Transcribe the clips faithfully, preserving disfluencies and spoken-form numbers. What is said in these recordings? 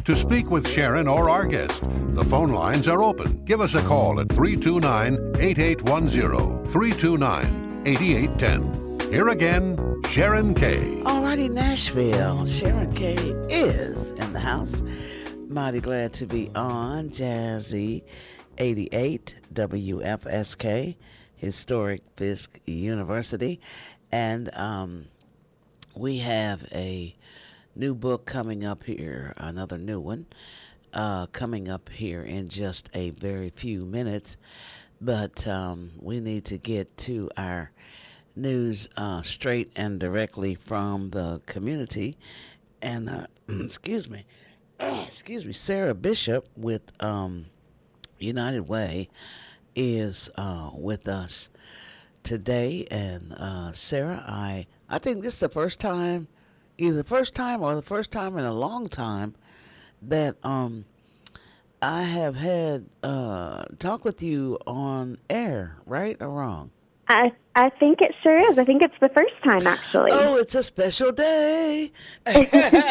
To speak with Sharon or our guest, the phone lines are open. Give us a call at three two nine, eight eight one zero, three two nine, eight eight one zero. Here again, Sharon Kay. Alrighty, Nashville. Sharon Kay is in the house. Mighty glad to be on Jazzy eighty-eight W F S K, Historic Fisk University. And um, we have a new book coming up here, another new one, uh, coming up here in just a very few minutes. But um, we need to get to our news uh, straight and directly from the community. And, uh, excuse me, excuse me, Sarah Bishop with um, United Way is uh, with us today. And uh, Sarah, I, I think this is the first time, either the first time or the first time in a long time that um, I have had uh, talk with you on air, right or wrong? I I think it sure is. I think it's the first time, actually. Oh, it's a special day. uh,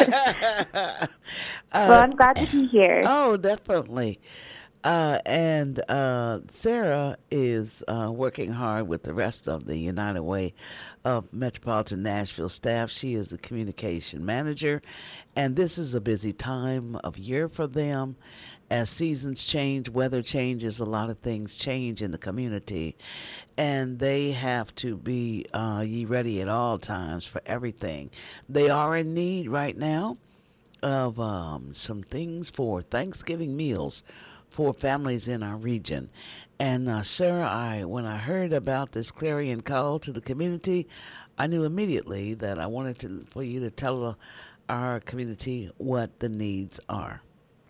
well, I'm glad to be here. Oh, definitely. Uh, and uh, Sarah is uh, working hard with the rest of the United Way of Metropolitan Nashville staff. She is the communication manager, and this is a busy time of year for them. As seasons change, weather changes, a lot of things change in the community, and they have to be uh, ye ready at all times for everything. They are in need right now of um, some things for Thanksgiving meals for families in our region. And uh, Sarah, I when I heard about this clarion call to the community, I knew immediately that I wanted to for you to tell uh, our community what the needs are.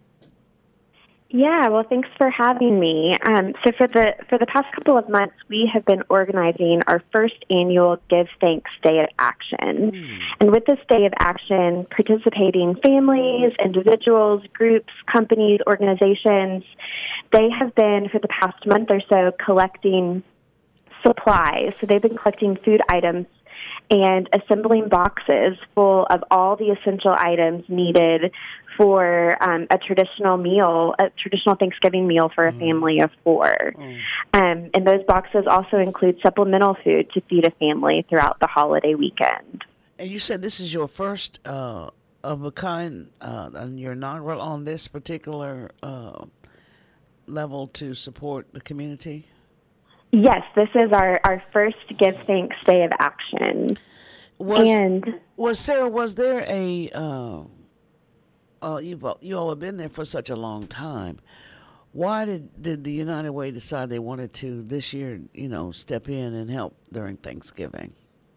Yeah, well, thanks for having me. Um, so for the for the past couple of months, we have been organizing our first annual Give Thanks Day of Action. Mm. And with this Day of Action, participating families, individuals, groups, companies, organizations, they have been, for the past month or so, collecting supplies. So they've been collecting food items and assembling boxes full of all the essential items needed for um, a traditional meal, a traditional Thanksgiving meal for a family of four. Mm. Um, and those boxes also include supplemental food to feed a family throughout the holiday weekend. And you said this is your first uh, of a kind, uh, and you're inaugural on this particular uh, level to support the community? Yes, this is our, our first Give Thanks Day of Action. Was, and was Sarah, was there a... Uh, Uh, you've you all have been there for such a long time. Why did, did the United Way decide they wanted to this year, you know, step in and help during Thanksgiving?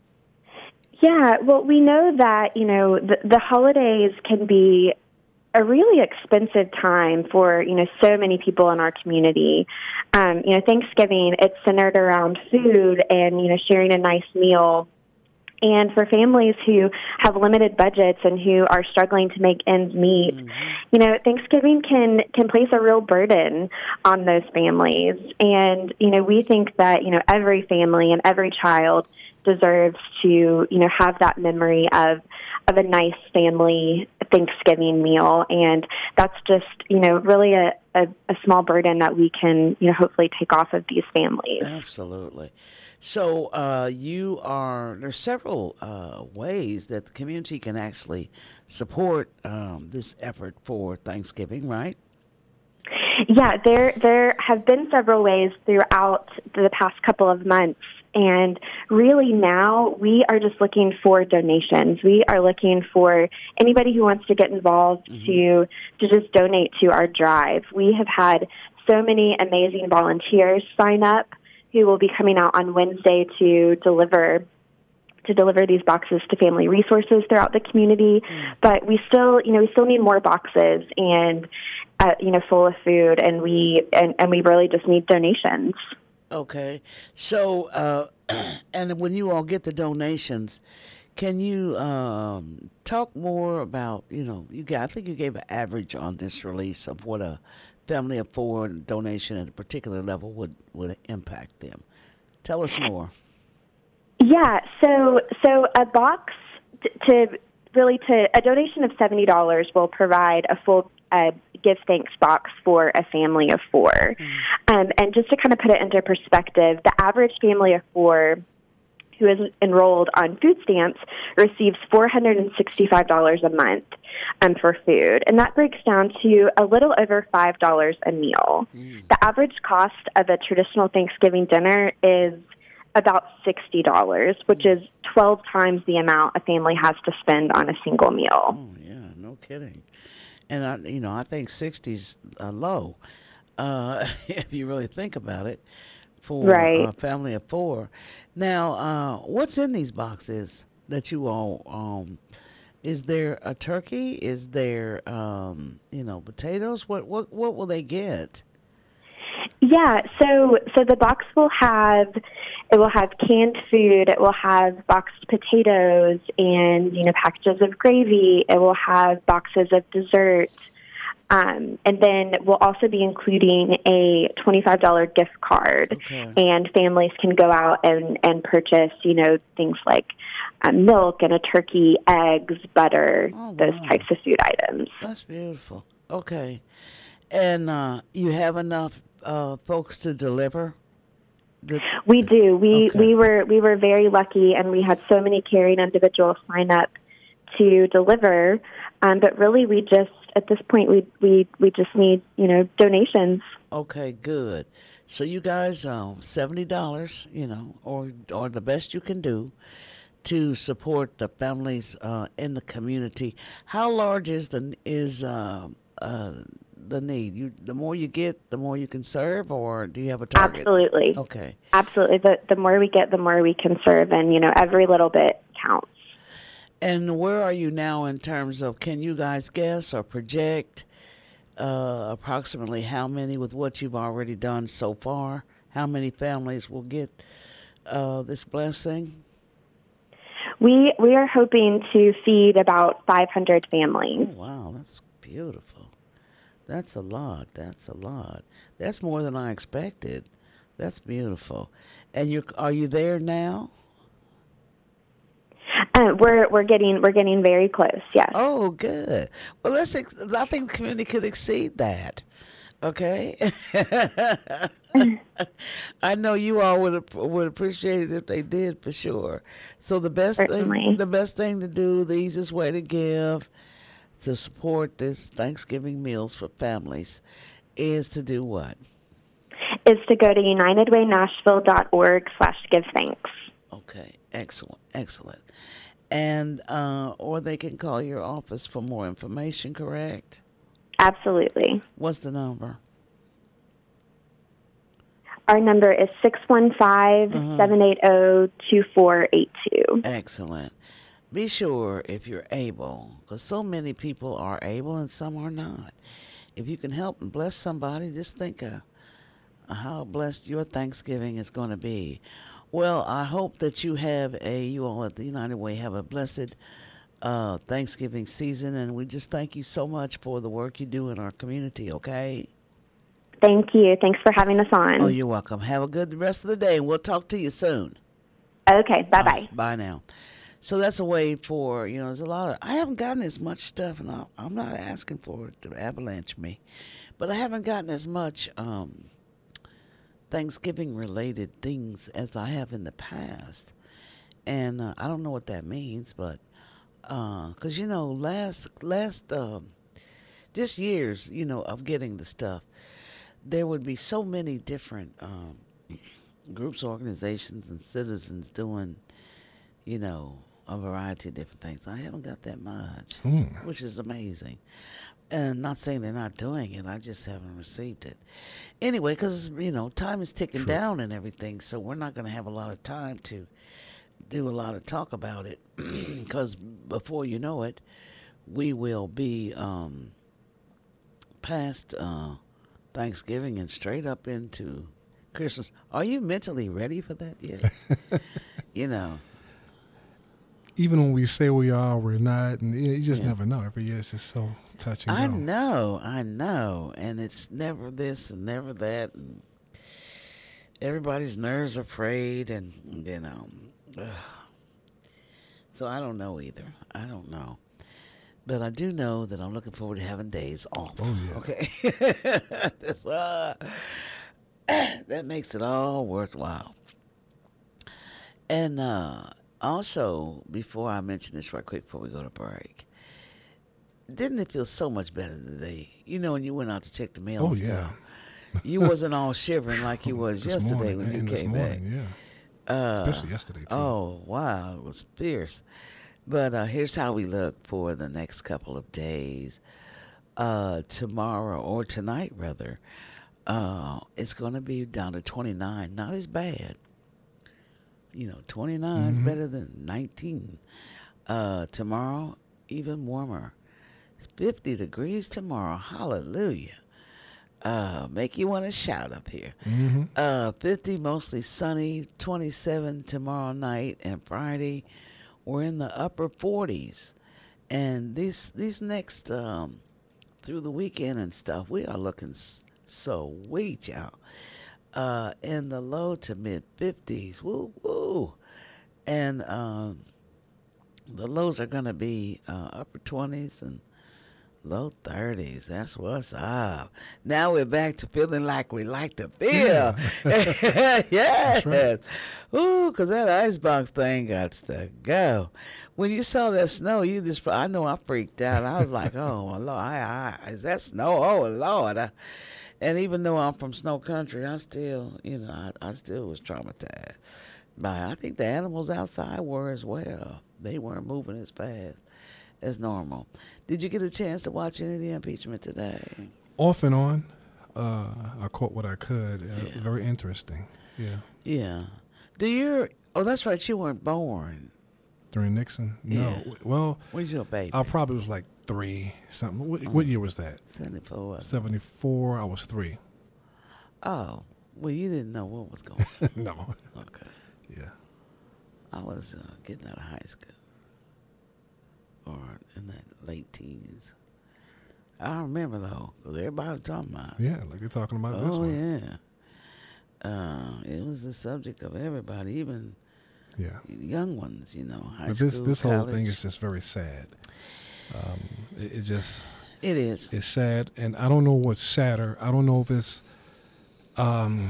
Yeah, well, we know that, you know, the, the holidays can be a really expensive time for, you know, so many people in our community. Um, you know, Thanksgiving, it's centered around food and, you know, sharing a nice meal. And for families who have limited budgets and who are struggling to make ends meet, mm-hmm. you know, Thanksgiving can, can place a real burden on those families. And, you know, we think that, you know, every family and every child deserves to, you know, have that memory of of a nice family Thanksgiving meal. And that's just, you know, really a, a, a small burden that we can, you know, hopefully take off of these families. Absolutely. So uh, you are, there's several uh, ways that the community can actually support um, this effort for Thanksgiving, right? Yeah, there there have been several ways throughout the past couple of months. And really now we are just looking for donations. We are looking for anybody who wants to get involved mm-hmm. to to just donate to our drive. We have had so many amazing volunteers sign up who will be coming out on Wednesday to deliver to deliver these boxes to family resources throughout the community. Mm. But we still, you know, we still need more boxes and uh, you know, full of food, and we and, and we really just need donations. Okay, so uh, and when you all get the donations, can you um, talk more about, you know, you got, I think you gave an average on this release of what a family of four donation at a particular level would, would impact them. Tell us more. Yeah, so so a box t- to really, to a donation of seventy dollars will provide a full uh, Give Thanks box for a family of four. Mm-hmm. Um, and just to kind of put it into perspective, the average family of four who is enrolled on food stamps receives four hundred sixty-five dollars a month um, for food. And that breaks down to a little over five dollars a meal. Mm. The average cost of a traditional Thanksgiving dinner is about sixty dollars, which mm. is twelve times the amount a family has to spend on a single meal. Oh, yeah, no kidding. And, I, you know, I think sixty's uh, low, uh, if you really think about it, for right. a family of four. Now, uh, what's in these boxes that you all, um, is there a turkey? Is there, um, you know, potatoes? What, what, what will they get? Yeah, so so the box will have, it will have canned food, it will have boxed potatoes and, you know, packages of gravy, it will have boxes of dessert, um, and then we'll also be including a twenty-five dollars gift card, okay. And families can go out and, and purchase, you know, things like um, milk and a turkey, eggs, butter, oh, wow. those types of food items. That's beautiful. Okay. And uh, you have enough Uh, folks to deliver? The, we do. We okay. we were we were very lucky, and we had so many caring individuals sign up to deliver. Um, but really, we just at this point we we we just need you know donations. Okay, good. So you guys, um, seventy dollars, you know, or or the best you can do to support the families uh, in the community. How large is the is uh, uh, the need? You the more you get, the more you can serve, or do you have a target? Absolutely. Okay. Absolutely. The the more we get, the more we can serve, and you know every little bit counts. And where are you now in terms of? Can you guys guess or project uh, approximately how many with what you've already done so far? How many families will get uh, this blessing? We we are hoping to feed about five hundred families. Oh, wow, that's beautiful. That's a lot. That's a lot. That's more than I expected. That's beautiful. And you are you there now? Uh, we're we're getting we're getting very close. Yes. Oh, good. Well, let's. Ex- I think the community could exceed that. Okay. I know you all would would appreciate it if they did, for sure. So the best Certainly. thing, the best thing to do, the easiest way to give, to support this Thanksgiving meals for families, is to do what? Is to go to united way nashville dot org slash give thanks. Okay, excellent, excellent. And, uh, or they can call your office for more information, correct? Absolutely. What's the number? Our number is six one five, seven eight zero, two four eight two. Excellent. Be sure, if you're able, because so many people are able and some are not. If you can help and bless somebody, just think of how blessed your Thanksgiving is going to be. Well, I hope that you have a, you all at the United Way have a blessed uh, Thanksgiving season, and we just thank you so much for the work you do in our community, okay? Thank you. Thanks for having us on. Oh, you're welcome. Have a good rest of the day, and we'll talk to you soon. Okay, bye-bye. Right, bye now. So that's a way for, you know, there's a lot of, I haven't gotten as much stuff, and I, I'm not asking for it to avalanche me, but I haven't gotten as much um, Thanksgiving-related things as I have in the past. And uh, I don't know what that means, but, because, uh, you know, last, last, um, just years, you know, of getting the stuff, there would be so many different um, groups, organizations, and citizens doing, you know, a variety of different things. I haven't got that much, mm. which is amazing. And not saying they're not doing it, I just haven't received it. Anyway, because, you know, time is ticking True. down and everything, so we're not going to have a lot of time to do a lot of talk about it, because before you know it, we will be um, past uh, Thanksgiving and straight up into Christmas. Are you mentally ready for that yet? You know. Even when we say we are, we're not, and you just yeah. never know. Every year it's just so touch and go. I know, I know, and it's never this and never that, and everybody's nerves are frayed, and you know, ugh. So I don't know either. I don't know. But I do know that I'm looking forward to having days off. Oh, yeah. Okay. That's, uh, that makes it all worthwhile. And uh, also, before I mention this right quick before we go to break, didn't it feel so much better today? You know, when you went out to check the mail Oh, and yeah. stuff, you wasn't all shivering like you was This yesterday morning, when you and this came morning, back. Yeah. Uh, Especially yesterday, too. Oh, wow. It was fierce. But uh, here's how we look for the next couple of days. Uh, tomorrow, or tonight, rather, uh, it's going to be down to twenty-nine. Not as bad. You know, twenty-nine is Mhm. better than nineteen. Uh, tomorrow, even warmer. It's fifty degrees tomorrow. Hallelujah. Uh, make you want to shout up here. Mm-hmm. Uh, fifty, mostly sunny. twenty-seven tomorrow night and Friday. We're in the upper forties. And these these next, um, through the weekend and stuff, we are looking s- so sweet, y'all. Uh, in the low to mid fifties. Woo, woo. And um, the lows are going to be uh, upper twenties and low thirties. That's what's up. Now we're back to feeling like we like to feel. Yes. right. Ooh, because that icebox thing got to go. When you saw that snow, you just, I know I freaked out. I was like, oh, my Lord, I, I, is that snow? Oh, Lord. I, and even though I'm from snow country, I still, you know, I, I still was traumatized. But I think the animals outside were as well. They weren't moving as fast as normal. Did you get a chance to watch any of the impeachment today? Off and on, uh, I caught what I could. Uh, Yeah. Very interesting. Yeah. Yeah. Do you, oh, that's right, you weren't born. During Nixon? No. Yeah. W- Well, When's your baby? I probably was like three, something. What, what year was that? seventy-four. seventy-four. I was three. Oh, well, you didn't know what was going on. No. Okay. Yeah. I was uh, getting out of high school. Or in that late teens. I remember, though, because everybody was talking about it. Yeah, like you're talking about this Oh, one. yeah. Uh, it was the subject of everybody, even Yeah. young ones, you know, high But school, this this whole thing college. is just very sad. Um, it, it just It is. it's sad, and I don't know what's sadder. I don't know if it's um,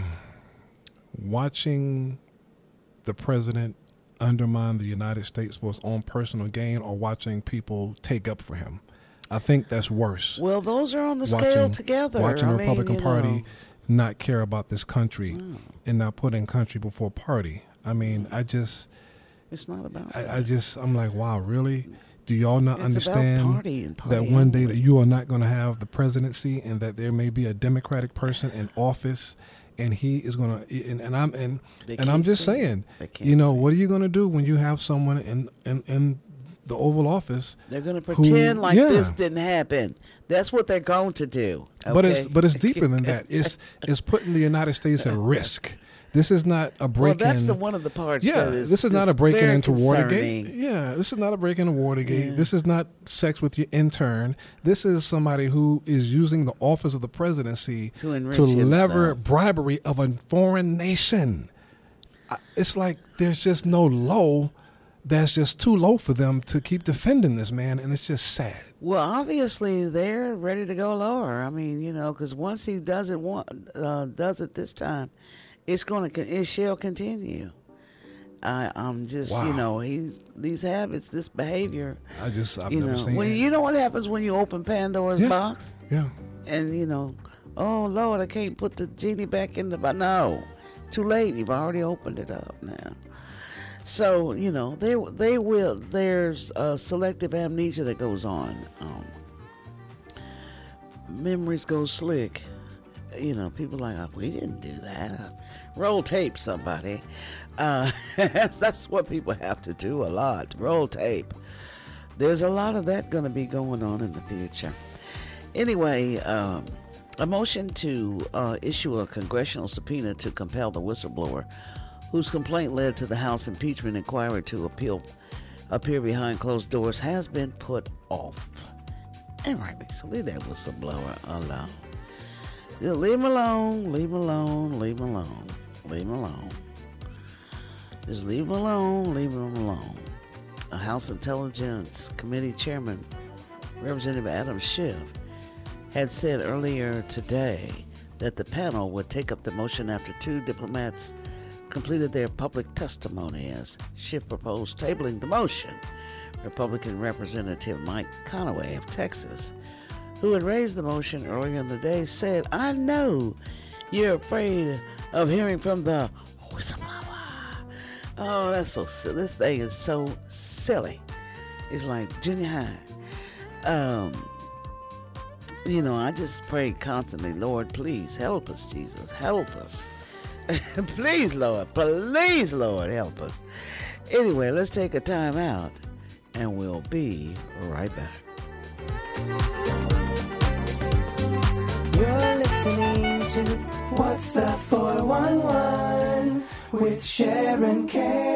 watching the president undermine the United States for his own personal gain, or watching people take up for him. I think that's worse. Well, those are on the scale Watching, together. watching I the mean, Republican you Party know. not care about this country No, and not putting country before party. I mean, I just, it's not about I, that. I just, I'm like, wow, really? Do y'all not It's understand about party and party that one day only. that you are not going to have the presidency, and that there may be a Democratic person in office, and he is going to, and, and I'm and They and I'm can't just see it. saying, They can't you know, see what are you going to do when you have someone in in, in the Oval Office? They're going to who- pretend like yeah. this didn't happen. That's what they're going to do. But it's okay? but it's deeper than that. It's it's putting the United States at risk. This is not a break well, that's in. the one of the parts. Yeah, that is, this is not a that's break-in very into Watergate. concerning. Yeah, this is not a break-in into Watergate. Yeah. This is not sex with your intern. This is somebody who is using the office of the presidency To enrich lever himself. bribery of a foreign nation. I- It's like there's just no low that's just too low for them to keep defending this man, and it's just sad. Well, obviously they're ready to go lower. I mean, you know, because once he does it one, uh, does it this time, it's going to, it shall continue. I, I'm just, you Wow. know, he's these habits, this behavior. I just I've you never know, seen when it. you know what happens when you open Pandora's Yeah. box, Yeah. and you know, oh Lord, I can't put the genie back in the box. No, too late. You've already opened it up now. So you know, they they will. There's a selective amnesia that goes on. Um, memories go slick. You know, people like, oh, we didn't do that. Uh, roll tape, somebody. Uh, that's what people have to do a lot. Roll tape. There's a lot of that going to be going on in the future. Anyway, um, a motion to uh, issue a congressional subpoena to compel the whistleblower whose complaint led to the House impeachment inquiry to appeal appear behind closed doors has been put off. And rightly so. Leave that whistleblower alone. Just leave him alone, leave him alone, leave him alone, leave him alone. Just leave him alone, leave him alone. A House Intelligence Committee Chairman Representative Adam Schiff, had said earlier today that the panel would take up the motion after two diplomats completed their public testimony as Schiff proposed tabling the motion. Republican Representative Mike Conaway of Texas, who had raised the motion earlier in the day, said, "I know you're afraid of hearing from the whistleblower." Oh, that's so silly. This thing is so silly. It's like junior high. Um, you know, I just pray constantly, Lord, please help us, Jesus. Help us. Please, Lord. Please, Lord, help us. Anyway, let's take a time out, and we'll be right back. You're listening to What's the four one one with Sharon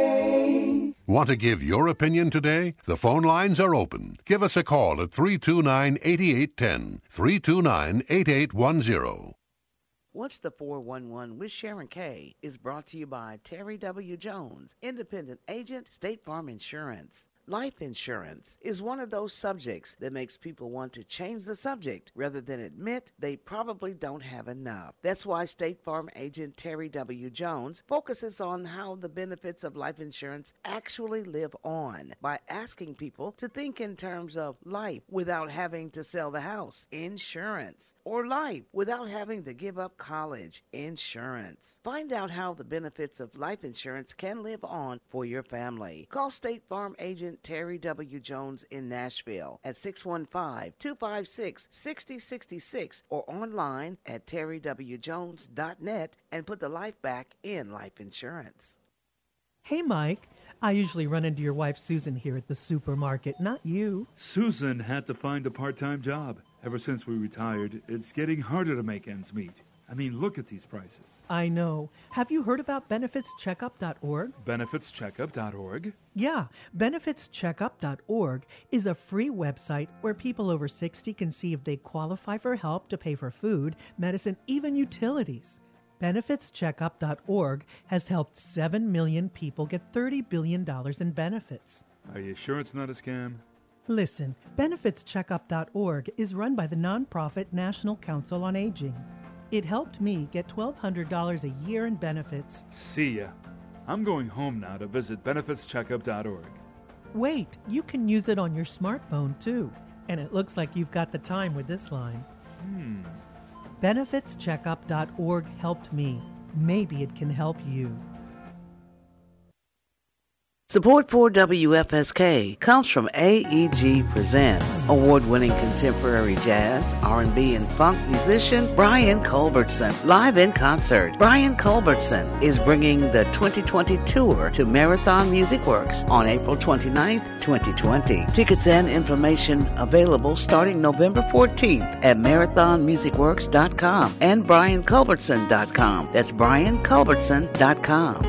K. Want to give your opinion today? The phone lines are open. Give us a call at three two nine, eight eight one zero, three two nine, eight eight one zero. What's the four one one with Sharon K is brought to you by Terry W. Jones, independent agent, State Farm Insurance. Life insurance is one of those subjects that makes people want to change the subject rather than admit they probably don't have enough. That's why State Farm agent Terry W. Jones focuses on how the benefits of life insurance actually live on by asking people to think in terms of life without having to sell the house, insurance, or life without having to give up college, insurance. Find out how the benefits of life insurance can live on for your family. Call State Farm agent Terry W. Jones in Nashville at six one five, two five six, six zero six six or online at terry w jones dot net and put the life back in life insurance. Hey, Mike. I usually run into your wife, Susan, here at the supermarket, not you. Susan had to find a part-time job. Ever since we retired, it's getting harder to make ends meet. I mean, look at these prices. I know. Have you heard about benefits checkup dot org? benefits checkup dot org? Yeah, benefits checkup dot org is a free website where people over sixty can see if they qualify for help to pay for food, medicine, even utilities. benefits checkup dot org has helped seven million people get thirty billion dollars in benefits. Are you sure it's not a scam? Listen, benefits checkup dot org is run by the nonprofit National Council on Aging. It helped me get twelve hundred dollars a year in benefits. See ya. I'm going home now to visit benefits checkup dot org. Wait, you can use it on your smartphone too. And it looks like you've got the time with this line. Hmm. benefits checkup dot org helped me. Maybe it can help you. Support for W F S K comes from A E G Presents award-winning contemporary jazz, R and B, and funk musician Brian Culbertson, live in concert. Brian Culbertson is bringing the twenty twenty tour to Marathon Music Works on April twenty-ninth, twenty twenty. Tickets and information available starting November fourteenth at marathon music works dot com and brian culbertson dot com. That's brian culbertson dot com.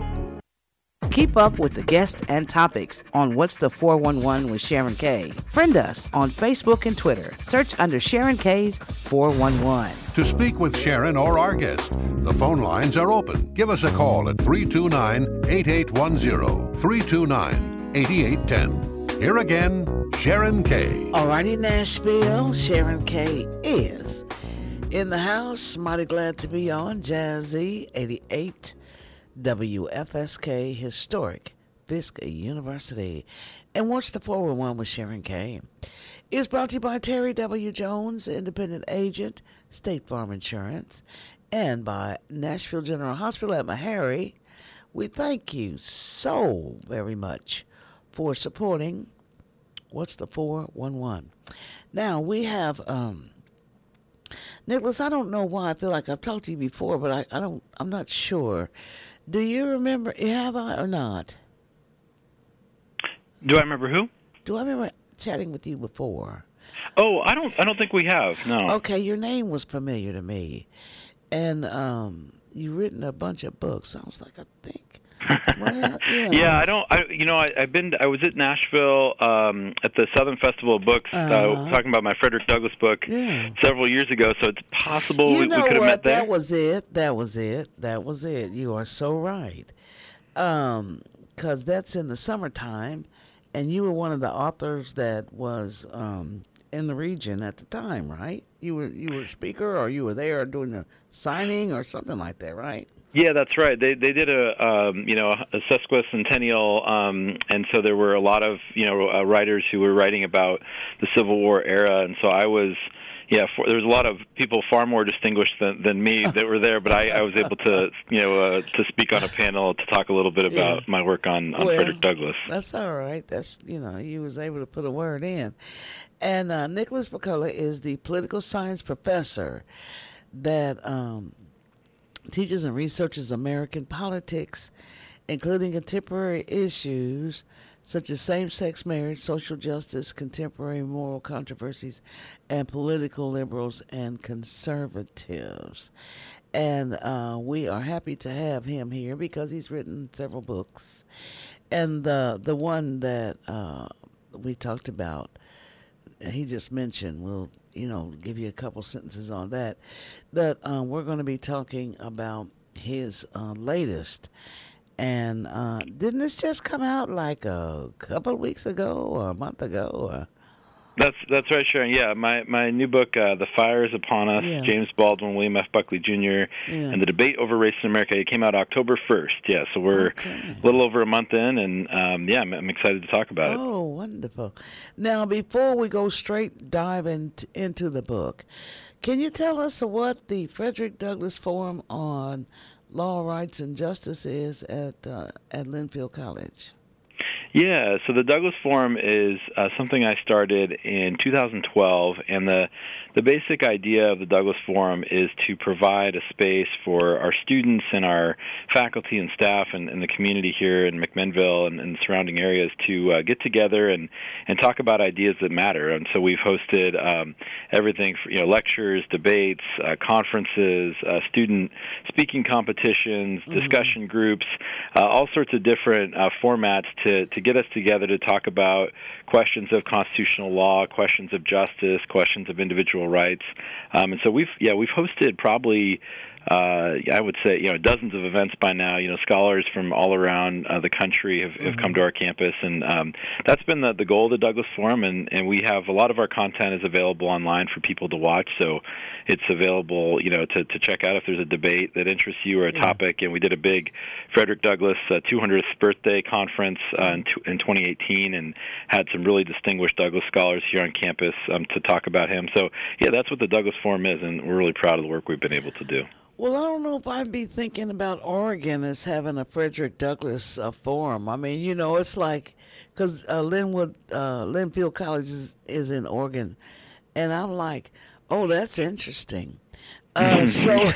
Keep up with the guests and topics on What's the four one one with Sharon K. Friend us on Facebook and Twitter. Search under Sharon K's four one one. To speak with Sharon or our guest, the phone lines are open. Give us a call at three two nine, eight eight one zero, three two nine, eight eight one zero. Here again, Sharon K. Alrighty, Nashville, Sharon K is in the house. Mighty glad to be on Jazzy eighty-eight. W F S K Historic Fisk University. And What's the four one one with Sharon K is brought to you by Terry W. Jones, independent agent, State Farm Insurance, and by Nashville General Hospital at Meharry. We thank you so very much for supporting What's the four one one. Now, we have... um Nicholas, I don't know why I feel like I've talked to you before, but I, I don't, I'm not sure. Do you remember, have I or not? Do I remember who? Do I remember chatting with you before? Oh, I don't I don't think we have, no. Okay, your name was familiar to me. And um, you've written a bunch of books. I was like, I think. Well, yeah. yeah, I don't. I, you know, I, I've been. I was at Nashville um, at the Southern Festival of Books, uh, uh, talking about my Frederick Douglass book yeah. several years ago. So it's possible you we, know we could what? have met there. That was it. That was it. That was it. You are so right. Um, because that's in the summertime, and you were one of the authors that was um in the region at the time, right? You were you were a speaker, or you were there doing a signing or something like that, right? Yeah, that's right. They they did a um, you know a sesquicentennial, um, and so there were a lot of you know uh, writers who were writing about the Civil War era, and so I was. Yeah, for, there was a lot of people far more distinguished than, than me that were there, but I, I was able to, you know, uh, to speak on a panel to talk a little bit about yeah. my work on, on well, Frederick Douglass. That's all right. That's, you know, you was able to put a word in. And uh, Nicholas McCullough is the political science professor that um, teaches and researches American politics, including contemporary issues such as same-sex marriage, social justice, contemporary moral controversies, and political liberals and conservatives. And uh, we are happy to have him here because he's written several books. And the the one that uh, we talked about, he just mentioned, we'll you know give you a couple sentences on that. That uh, we're going to be talking about his uh, latest. And uh, didn't this just come out like a couple of weeks ago or a month ago? Or? That's that's right, Sharon. Yeah, my my new book, uh, "The Fire Is Upon Us," yeah. James Baldwin, William F. Buckley Junior, yeah. and the debate over race in America. It came out October first. Yeah, so we're okay. a little over a month in, and um, yeah, I'm, I'm excited to talk about oh, it. Oh, wonderful! Now, before we go straight dive in t- into the book, can you tell us what the Frederick Douglass Forum on Law, Rights, and Justice is at uh, at Linfield College? Yeah, so the Douglass Forum is uh, something I started in two thousand twelve, and the the basic idea of the Douglass Forum is to provide a space for our students and our faculty and staff and, and the community here in McMinnville and, and the surrounding areas to uh, get together and, and talk about ideas that matter. And so we've hosted um, everything, for, you know, lectures, debates, uh, conferences, uh, student speaking competitions, mm-hmm. discussion groups, uh, all sorts of different uh, formats to, to get us together to talk about questions of constitutional law, questions of justice, questions of individual rights. Um, and so we've, yeah, we've hosted probably, uh, I would say, you know, dozens of events by now. You know, scholars from all around uh, the country have, have mm-hmm. come to our campus, and um, that's been the, the goal of the Douglass Forum. And, and we have a lot of our content is available online for people to watch. So it's available, you know, to, to check out if there's a debate that interests you or a yeah. topic. And we did a big Frederick Douglass uh, two hundredth birthday conference uh, in, t- in twenty eighteen, and had some really distinguished Douglass scholars here on campus um, to talk about him. So yeah, that's what the Douglass Forum is, and we're really proud of the work we've been able to do. Well, I don't know if I'd be thinking about Oregon as having a Frederick Douglass uh, Forum. I mean, you know, it's like, because uh, Linwood, uh, Linfield College is, is in Oregon, and I'm like, oh, that's interesting. Uh, so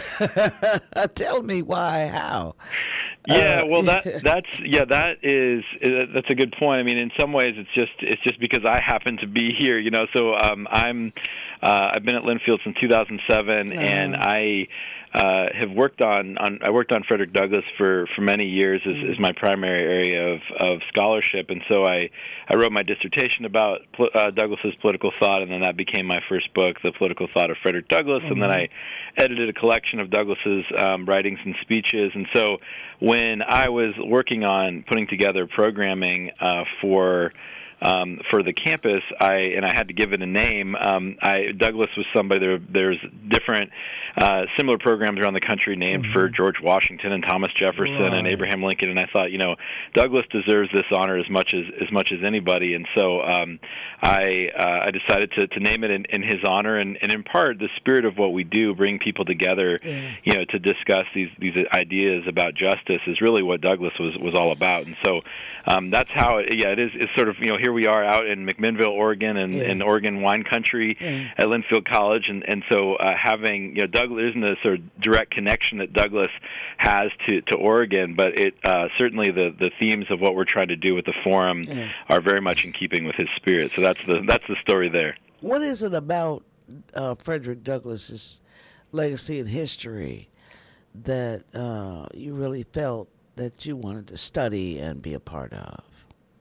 tell me why, how. Yeah, uh, well, that that's yeah, that is that's a good point. I mean, in some ways, it's just it's just because I happen to be here, you know. So um, I'm uh, I've been at Linfield since two thousand seven, uh-huh. and I. Uh, have worked on, on I worked on Frederick Douglass for, for many years as, as my primary area of, of scholarship, and so I, I wrote my dissertation about uh, Douglass's political thought, and then that became my first book, The Political Thought of Frederick Douglass, mm-hmm. and then I edited a collection of Douglass's um, writings and speeches. And so when I was working on putting together programming uh, for Um, for the campus, I and I had to give it a name. Um, I, Douglass was somebody. There, there's different uh, similar programs around the country named mm-hmm. for George Washington and Thomas Jefferson right. and Abraham Lincoln. And I thought, you know, Douglass deserves this honor as much as as much as anybody. And so um, I uh, I decided to, to name it in, in his honor. And, and in part, the spirit of what we do, bring people together, yeah. you know, to discuss these these ideas about justice, is really what Douglass was was all about. And so um, that's how it, yeah, it is. It's sort of, you know, here we are out in McMinnville, Oregon, and yeah. in Oregon wine country yeah. at Linfield College, and and so uh, having, you know, Douglass, isn't a sort of direct connection that Douglass has to, to Oregon, but it uh, certainly the, the themes of what we're trying to do with the forum yeah. are very much in keeping with his spirit. So that's the that's the story there. What is it about uh, Frederick Douglass's legacy and history that uh, you really felt that you wanted to study and be a part of?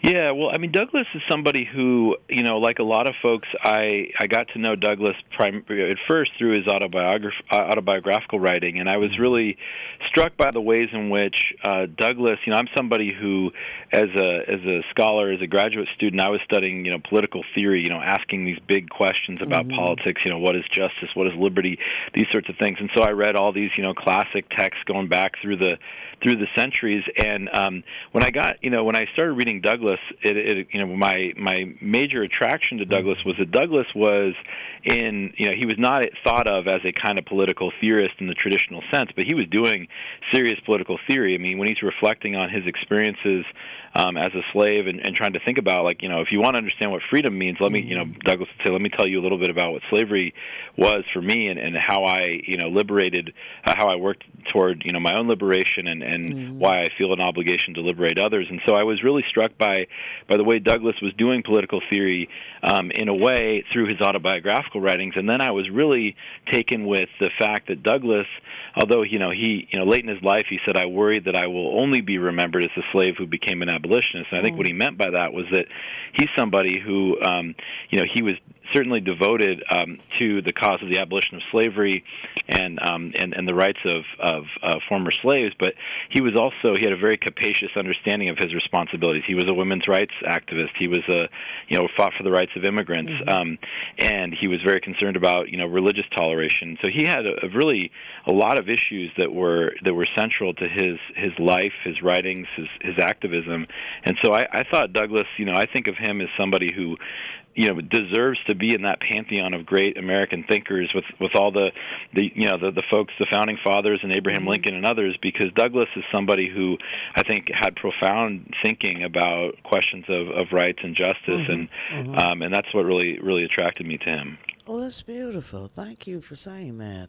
Yeah, well, I mean, Douglass is somebody who, you know, like a lot of folks, I, I got to know Douglass prim- at first through his autobiograph- autobiographical writing, and I was really struck by the ways in which uh, Douglass, you know, I'm somebody who, as a as a scholar, as a graduate student, I was studying, you know, political theory, you know, asking these big questions about mm-hmm. politics, you know, what is justice, what is liberty, these sorts of things. And so I read all these, you know, classic texts going back through the through the centuries, and um, when I got, you know, when I started reading Douglass, it, it, you know, my my major attraction to Douglass was that Douglass was in, you know, he was not thought of as a kind of political theorist in the traditional sense, but he was doing serious political theory. I mean, when he's reflecting on his experiences um, as a slave and, and trying to think about, like, you know, if you want to understand what freedom means, let me, you know, Douglass would say, let me tell you a little bit about what slavery was for me and, and how I, you know, liberated, uh, how I worked toward, you know, my own liberation and, and mm-hmm. why I feel an obligation to liberate others. And so I was really struck by, by the way Douglass was doing political theory um, in a way through his autobiographical writings. And then I was really taken with the fact that Douglass, although, you know, he, you know, late in his life, he said, I worry that I will only be remembered as the slave who became an abolitionist. And I think mm. what he meant by that was that he's somebody who, um, you know, he was certainly devoted um, to the cause of the abolition of slavery and um, and, and the rights of, of uh, former slaves, but he was also, he had a very capacious understanding of his responsibilities. He was a women's rights activist. He was a, you know, fought for the rights of immigrants, mm-hmm. um, and he was very concerned about, you know, religious toleration. So he had a, a really a lot of issues that were that were central to his his life, his writings, his his activism, and so I, I thought Douglass, you know, I think of him as somebody who, you know, deserves to be in that pantheon of great American thinkers with, with all the, the you know, the, the folks, the founding fathers and Abraham mm-hmm. Lincoln and others, because Douglass is somebody who I think had profound thinking about questions of, of rights and justice, mm-hmm. and mm-hmm. Um, and that's what really, really attracted me to him. Well, that's beautiful. Thank you for saying that.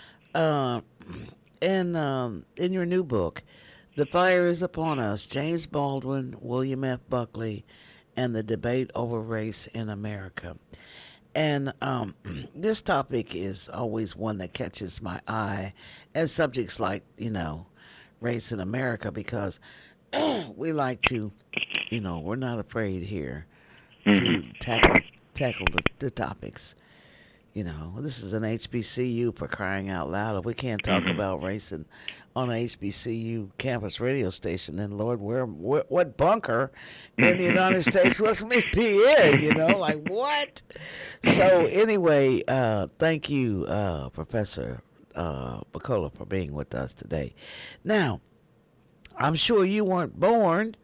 Uh, and um, in your new book, The Fire is Upon Us, James Baldwin, William F. Buckley, and the Debate Over Race in America. And um, this topic is always one that catches my eye, and subjects like, you know, race in America, because we like to, you know, we're not afraid here mm-hmm. to tackle tackle the, the topics. You know, this is an H B C U, for crying out loud. If we can't talk mm-hmm. about race in, on an H B C U campus radio station, then Lord, where, where what bunker in the United States was me be in? You know, like what? So anyway, uh, thank you, uh, Professor uh, Bacola, for being with us today. Now, I'm sure you weren't born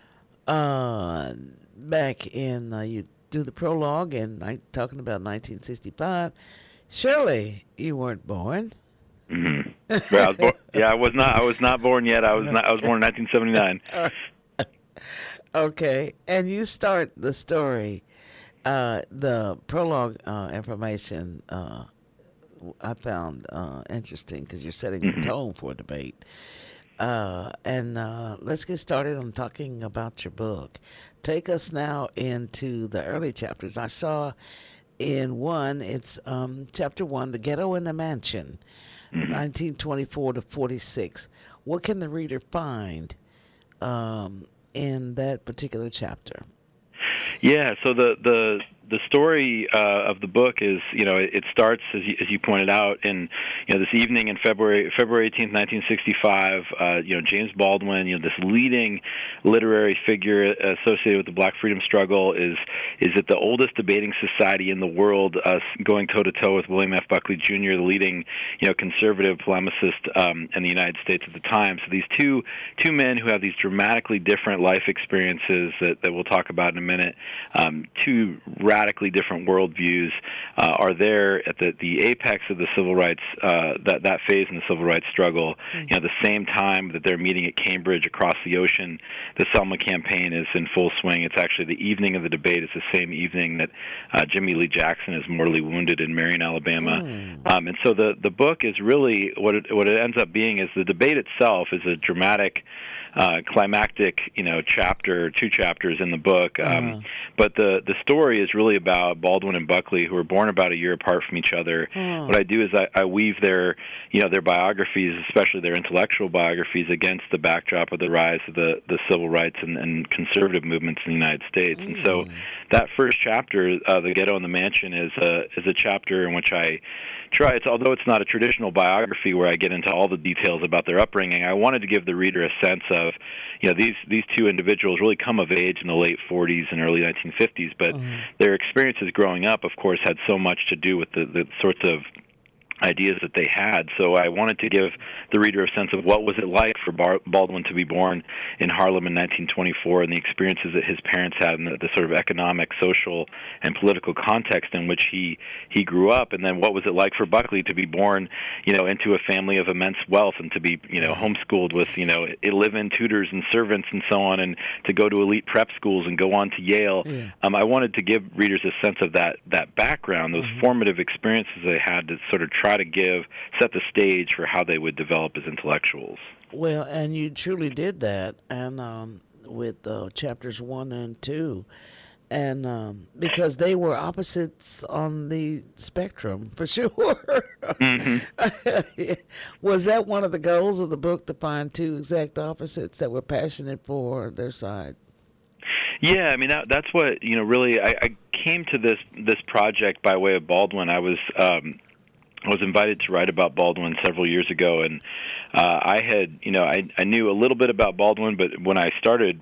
uh, back in uh, you. Do the prologue and I'm talking about nineteen sixty-five. Surely you weren't born. Mm-hmm. Yeah, I was born, yeah, I was not. I was not born yet. I was not. I was born in nineteen seventy-nine. Okay, and you start the story, uh, the prologue uh, information. Uh, I found uh, interesting because you're setting the mm-hmm. tone for a debate. Uh, and uh, let's get started on talking about your book. Take us now into the early chapters. I saw in one, it's um, chapter one, The Ghetto and the Mansion, mm-hmm. nineteen twenty-four to forty-six. What can the reader find um, in that particular chapter? Yeah, so the the the story uh, of the book is, you know, it, it starts, as you, as you pointed out, in, you know, this evening in February February eighteenth, nineteen sixty-five. Uh, you know, James Baldwin, you know, this leading literary figure associated with the Black freedom struggle, is is at the oldest debating society in the world, uh, going toe to toe with William F. Buckley Junior, the leading, you know, conservative polemicist um, in the United States at the time. So these two two men who have these dramatically different life experiences that, that we'll talk about in a minute, um, two radically different worldviews, uh, are there at the, the apex of the civil rights, uh, that, that phase in the civil rights struggle. Mm-hmm. You know, the same time that they're meeting at Cambridge across the ocean, the Selma campaign is in full swing. It's actually the evening of the debate. It's the same evening that uh, Jimmy Lee Jackson is mortally wounded in Marion, Alabama. Mm. Um, and so the, the book is really, what it, what it ends up being is the debate itself is a dramatic uh, climactic, you know, chapter, two chapters in the book. Um, Uh-huh. But the the story is really about Baldwin and Buckley, who were born about a year apart from each other. Oh. What I do is I, I weave their, you know, their biographies, especially their intellectual biographies, against the backdrop of the rise of the, the civil rights and, and conservative movements in the United States. Mm. And so that first chapter, uh, The Ghetto and the Mansion, is a is a chapter in which I try. It's although it's not a traditional biography where I get into all the details about their upbringing. I wanted to give the reader a sense of, you know, these these two individuals really come of age in the late forties and early nineteen fifties, but Mm-hmm. their experiences growing up, of course, had so much to do with the, the sorts of ideas that they had. So I wanted to give the reader a sense of what was it like for Bar- Baldwin to be born in Harlem in nineteen twenty-four, and the experiences that his parents had, and the, the sort of economic, social, and political context in which he he grew up. And then what was it like for Buckley to be born, you know, into a family of immense wealth, and to be, you know, homeschooled with, you know, live-in tutors and servants and so on, and to go to elite prep schools and go on to Yale. Yeah. Um, I wanted to give readers a sense of that that background, those Mm-hmm. formative experiences they had, to sort of try to give, set the stage for how they would develop as intellectuals. Well, and you truly did that, and um, with uh, chapters one and two, and um, because they were opposites on the spectrum, for sure. Mm-hmm. Was that one of the goals of the book, to find two exact opposites that were passionate for their side? Yeah, I mean that, that's what, you know, really I, I came to this this project by way of Baldwin. I was um, I was invited to write about Baldwin several years ago, and uh, I had, you know, I, I knew a little bit about Baldwin, but when I started,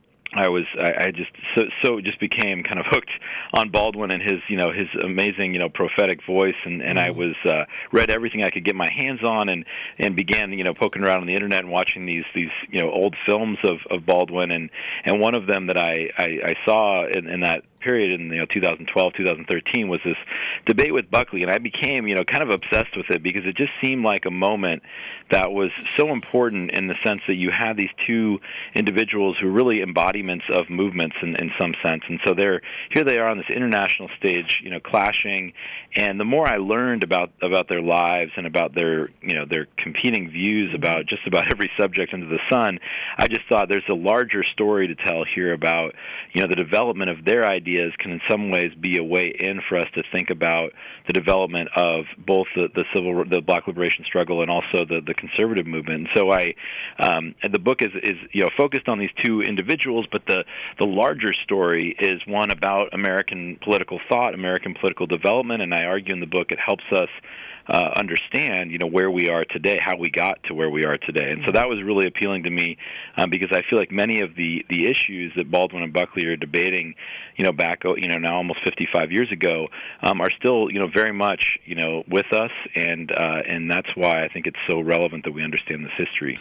I was I, I just so, so just became kind of hooked on Baldwin and his, you know, his amazing, you know, prophetic voice, and, and I was uh, read everything I could get my hands on, and, and began, you know, poking around on the internet and watching these these you know old films of, of Baldwin, and, and one of them that I, I, I saw in, in that period in, you know, two thousand twelve, two thousand thirteen was this debate with Buckley, and I became, you know, kind of obsessed with it because it just seemed like a moment that was so important in the sense that you had these two individuals who were really embodiments of movements in, in some sense, and so they're here they are on this international stage, you know, clashing. And the more I learned about about their lives and about their, you know, their competing views about just about every subject under the sun, I just thought there's a larger story to tell here about, you know, the development of their ideas can in some ways be a way in for us to think about the development of both the, the civil, the Black liberation struggle, and also the, the conservative movement. And so I, um, and the book is, is you know focused on these two individuals, but the the larger story is one about American political thought, American political development, and I argue in the book it helps us Uh, understand, you know, where we are today, how we got to where we are today. And so that was really appealing to me um, because I feel like many of the, the issues that Baldwin and Buckley are debating, you know, back, you know, now almost fifty-five years ago, um, are still, you know, very much, you know, with us, and uh, and that's why I think it's so relevant that we understand this history.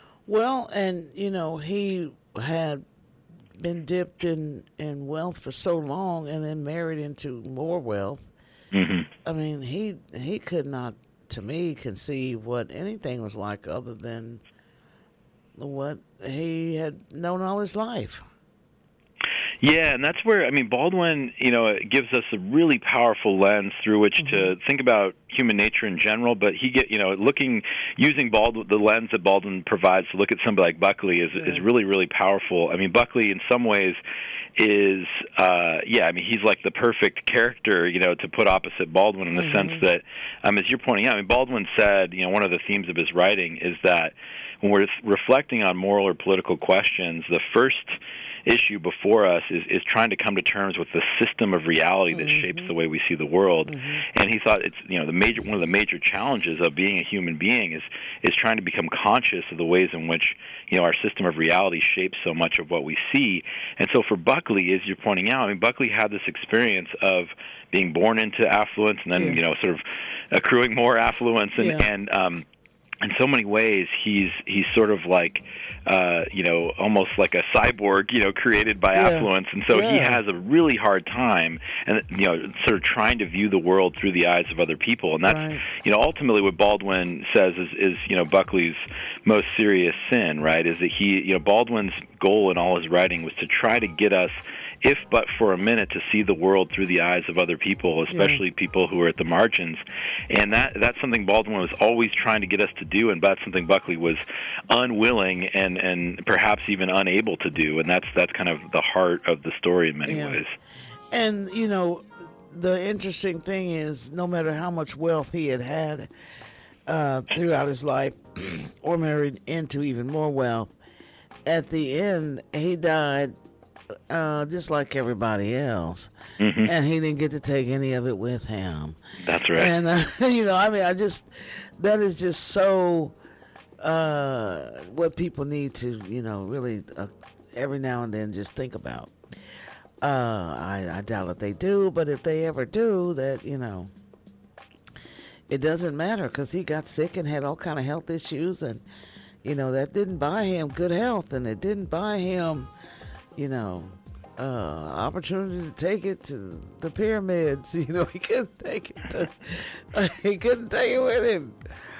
Well, and, you know, he had been dipped in, in wealth for so long and then married into more wealth. Mm-hmm. I mean, he he could not, to me, conceive what anything was like other than what he had known all his life. Yeah, and that's where, I mean, Baldwin, you know, it gives us a really powerful lens through which mm-hmm. to think about human nature in general, but he get, you know, looking, using Baldwin, the lens that Baldwin provides to look at somebody like Buckley is, yeah. is really, really powerful. I mean, Buckley, in some ways, is, uh, yeah, I mean, he's like the perfect character, you know, to put opposite Baldwin in the mm-hmm. sense that, um, as you're pointing out, I mean, Baldwin said, you know, one of the themes of his writing is that when we're reflecting on moral or political questions, the first issue before us is, is trying to come to terms with the system of reality that mm-hmm. shapes the way we see the world. Mm-hmm. And he thought it's, you know, the major one of the major challenges of being a human being is is trying to become conscious of the ways in which, you know, our system of reality shapes so much of what we see. And so for Buckley, as you're pointing out, I mean, Buckley had this experience of being born into affluence and then, yeah. you know, sort of accruing more affluence, and yeah. and um in so many ways, he's he's sort of like, uh, you know, almost like a cyborg, you know, created by yeah. affluence, and so yeah. he has a really hard time, and you know, sort of trying to view the world through the eyes of other people, and that's, right. you know, ultimately what Baldwin says is, is, you know, Buckley's most serious sin, right? Is that he, you know, Baldwin's goal in all his writing was to try to get us, if but for a minute, to see the world through the eyes of other people, especially yeah. people who are at the margins. And that that's something Baldwin was always trying to get us to do, and that's something Buckley was unwilling and, and perhaps even unable to do. And that's that's kind of the heart of the story in many yeah. ways. And, you know, the interesting thing is, no matter how much wealth he had had uh, throughout his life, or married into even more wealth, at the end, he died uh, just like everybody else. Mm-hmm. And he didn't get to take any of it with him. That's right. And, uh, you know, I mean, I just, that is just so uh, what people need to, you know, really uh, every now and then just think about. Uh, I, I doubt if they do, but if they ever do, that, you know, it doesn't matter, because he got sick and had all kind of health issues, and, you know, that didn't buy him good health, and it didn't buy him, you know, uh, opportunity to take it to the pyramids. You know, he couldn't take it to, uh, he couldn't take it with him.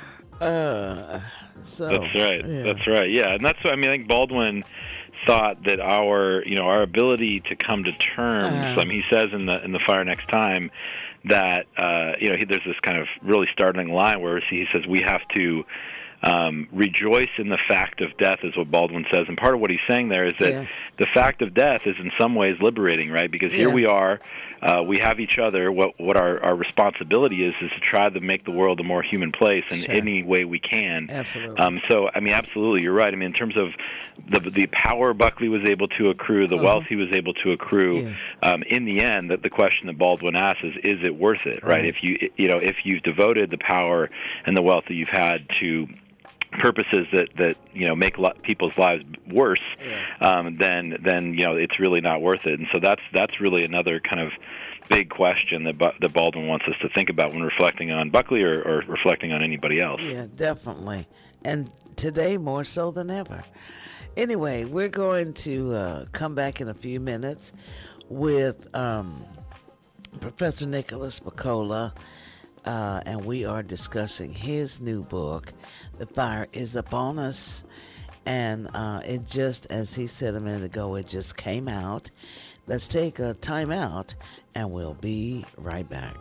Uh, so that's right. Yeah. That's right. Yeah, and that's what I mean. I think Baldwin thought that our, you know, our ability to come to terms. Uh-huh. I mean, he says in the in the Fire Next Time that uh, you know he, there's this kind of really startling line where he says we have to um, rejoice in the fact of death, is what Baldwin says. And part of what he's saying there is that yeah. the fact of death is in some ways liberating, right? Because here yeah. we are, uh, we have each other. What what our, our responsibility is is to try to make the world a more human place in sure. any way we can. Absolutely. Um, so, I mean, absolutely, you're right. I mean, in terms of the the power Buckley was able to accrue, the uh-huh. wealth he was able to accrue, yeah. um, in the end, that the question that Baldwin asks is, is it worth it, right? right? If you you know if you've devoted the power and the wealth that you've had to purposes that, that you know make people's lives worse, yeah. um, then then you know it's really not worth it. And so that's that's really another kind of big question that that Baldwin wants us to think about when reflecting on Buckley or, or reflecting on anybody else. Yeah, definitely, and today more so than ever. Anyway, we're going to uh, come back in a few minutes with um, Professor Nicholas Picola. Uh, and we are discussing his new book, The Fire is Upon Us. And uh, it just, as he said a minute ago, it just came out. Let's take a time out, and we'll be right back.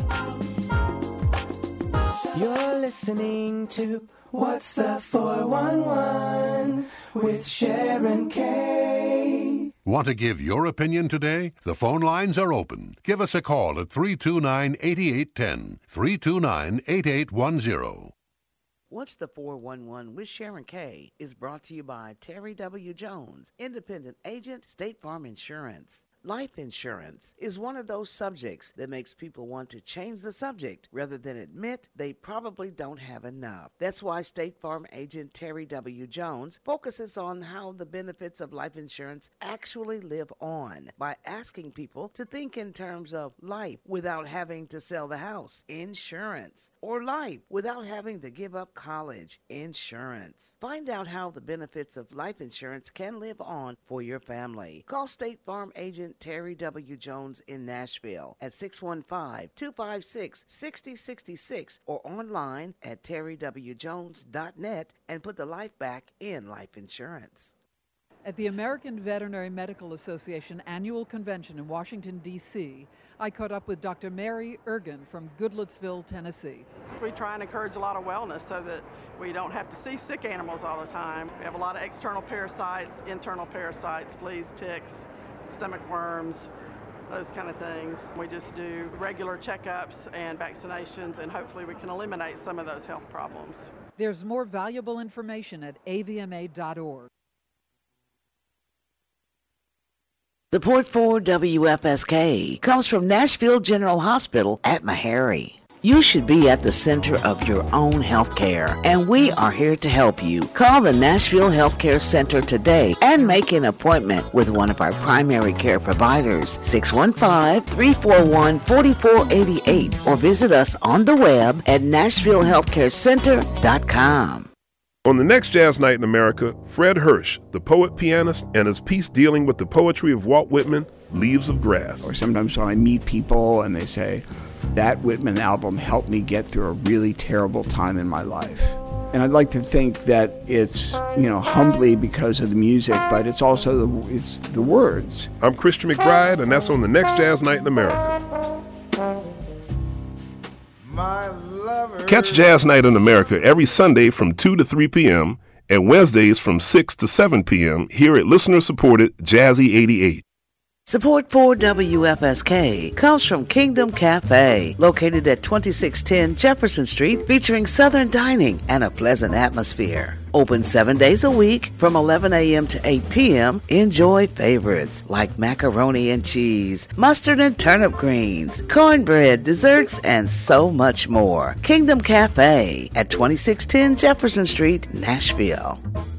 You're listening to What's the four one one with Sharon K. Want to give your opinion today? The phone lines are open. Give us a call at three two nine, eight eight one zero, three two nine, eight eight one zero. What's the four one one with Sharon K is brought to you by Terry W. Jones, independent agent, State Farm Insurance. Life insurance is one of those subjects that makes people want to change the subject rather than admit they probably don't have enough. That's why State Farm agent Terry W. Jones focuses on how the benefits of life insurance actually live on by asking people to think in terms of life without having to sell the house, insurance, or life without having to give up college, insurance. Find out how the benefits of life insurance can live on for your family. Call State Farm agent Terry W. Jones in Nashville at six one five, two five six, six zero six six or online at terry w jones dot net and put the life back in life insurance. At the American Veterinary Medical Association annual convention in Washington, D C, I caught up with Doctor Mary Ergen from Goodlettsville, Tennessee. We try and encourage a lot of wellness so that we don't have to see sick animals all the time. We have a lot of external parasites, internal parasites, fleas, ticks, stomach worms, those kind of things. We just do regular checkups and vaccinations, and hopefully we can eliminate some of those health problems. There's more valuable information at a v m a dot org. Support for W F S K comes from Nashville General Hospital at Meharry. You should be at the center of your own health care, and we are here to help you. Call the Nashville Healthcare Center today and make an appointment with one of our primary care providers, six one five, three four one, four four eight eight, or visit us on the web at nashville healthcare center dot com. On the next Jazz Night in America, Fred Hirsch, the poet-pianist, and his piece dealing with the poetry of Walt Whitman, Leaves of Grass. Or sometimes when I meet people and they say, that Whitman album helped me get through a really terrible time in my life. And I'd like to think that it's, you know, humbly because of the music, but it's also the, it's the words. I'm Christian McBride, and that's on the next Jazz Night in America. Catch Jazz Night in America every Sunday from two to three p.m. and Wednesdays from six to seven p.m. here at listener-supported Jazzy eighty-eight. Support for W F S K comes from Kingdom Cafe, located at twenty-six ten Jefferson Street, featuring Southern dining and a pleasant atmosphere. Open seven days a week from eleven a.m. to eight p.m. Enjoy favorites like macaroni and cheese, mustard and turnip greens, cornbread, desserts, and so much more. Kingdom Cafe at twenty-six ten Jefferson Street, Nashville.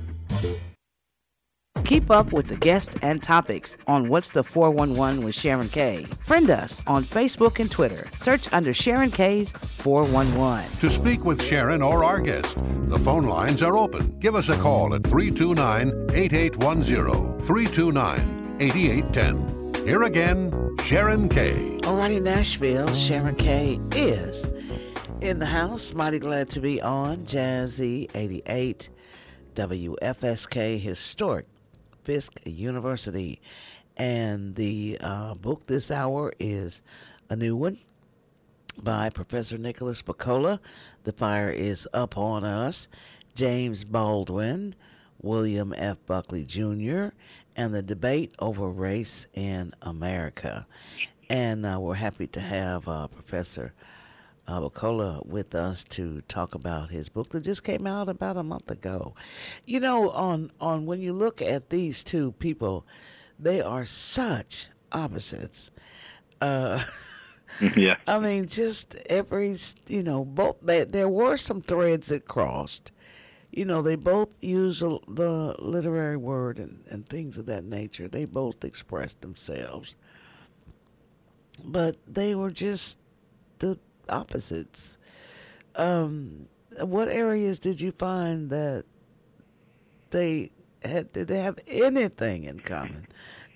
Keep up with the guests and topics on What's the four one one with Sharon K. Friend us on Facebook and Twitter. Search under Sharon K's four one one. To speak with Sharon or our guest, the phone lines are open. Give us a call at three two nine, eight eight one zero, three two nine, eight eight one zero. Here again, Sharon K. Alrighty, Nashville, Sharon K. is in the house. Mighty glad to be on Jazzy eighty-eight, W F S K Historic Fisk University. And the uh, book this hour is a new one by Professor Nicholas Picola. The Fire is Up on Us. James Baldwin, William F. Buckley Junior, and the Debate Over Race in America. And uh, we're happy to have uh, Professor uh, Picola with us to talk about his book that just came out about a month ago. You know, on, on when you look at these two people, they are such opposites. Uh, yeah. I mean, just every, you know, both, they, there were some threads that crossed. You know, they both use a, the literary word and, and things of that nature. They both expressed themselves. But they were just the opposites. Um, what areas did you find that they had, did they have anything in common?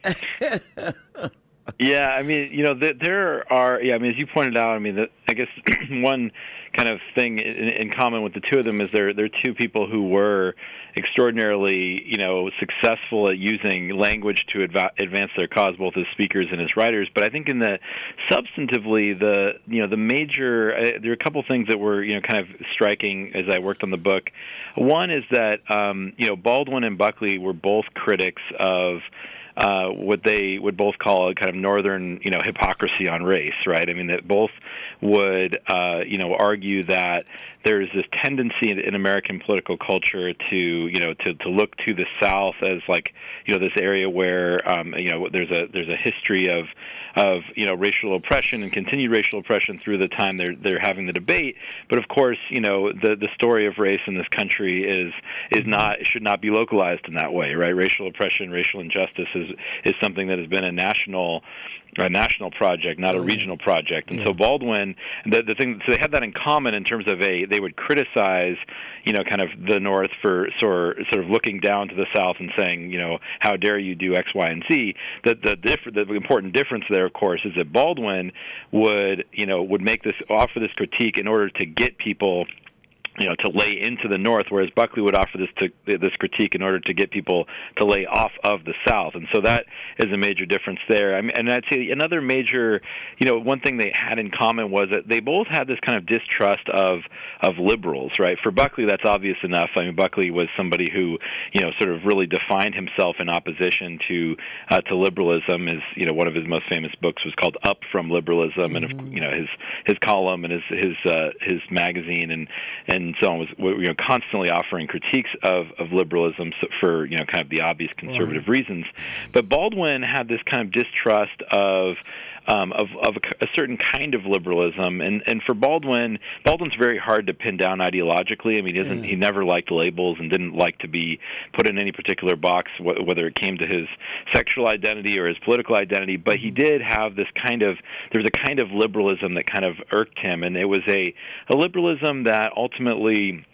Yeah, I mean, you know, th- there are, yeah, I mean, as you pointed out, I mean, the, I guess one kind of thing in, in common with the two of them is they're, they're two people who were extraordinarily, you know, successful at using language to adva- advance their cause, both as speakers and as writers. But I think in the, substantively, the, you know, the major, uh, there are a couple things that were, you know, kind of striking as I worked on the book. One is that, um, you know, Baldwin and Buckley were both critics of Uh, what they would both call a kind of northern, you know, hypocrisy on race, right? I mean, that both would, uh, you know, argue that there's this tendency in, in American political culture to, you know, to, to look to the South as like, you know, this area where, um, you know, there's a there's a history of of you know racial oppression and continued racial oppression through the time they're they're having the debate. But of course, you know, the the story of race in this country is is not should not be localized in that way, right? Racial oppression, racial injustice is is something that has been a national a national project, not a regional project. And yeah. so Baldwin, the the thing, so they had that in common in terms of a they would criticize, you know, kind of the North for sort sort of looking down to the South and saying, you know, how dare you do X, Y, and Z. The the diff- the important difference there, of course, is that Baldwin would, you know, would make this offer this critique in order to get people, you know, to lay into the North, whereas Buckley would offer this to, this critique in order to get people to lay off of the South. And so that is a major difference there. I mean, and I'd say another major, you know, one thing they had in common was that they both had this kind of distrust of of liberals, right? For Buckley, that's obvious enough. I mean, Buckley was somebody who, you know, sort of really defined himself in opposition to uh, to liberalism. Is, you know, one of his most famous books was called Up from Liberalism, mm-hmm. and, you know, his his column and his his uh, his magazine and and and so on was, you know, constantly offering critiques of, of liberalism for, you know, kind of the obvious conservative right. reasons. But Baldwin had this kind of distrust of um, of, of a, a certain kind of liberalism, and, and for Baldwin, Baldwin's very hard to pin down ideologically. I mean, he, isn't, yeah. he never liked labels and didn't like to be put in any particular box, wh- whether it came to his sexual identity or his political identity, but he did have this kind of, there was a kind of liberalism that kind of irked him, and it was a, a liberalism that ultimately